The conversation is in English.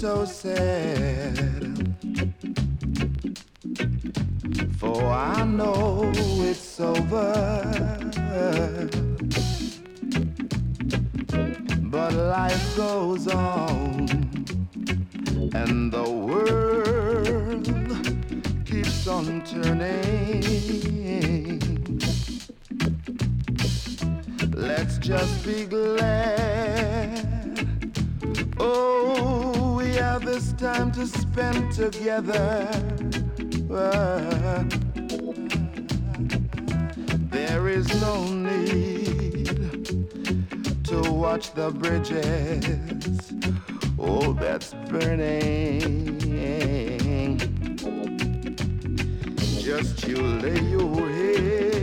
so sad, for I know it's over. But life goes on, and the world keeps on turning. Let's just be glad, oh, we have this time to spend together. There is no need to watch the bridges, oh, that's burning. Just you lay your head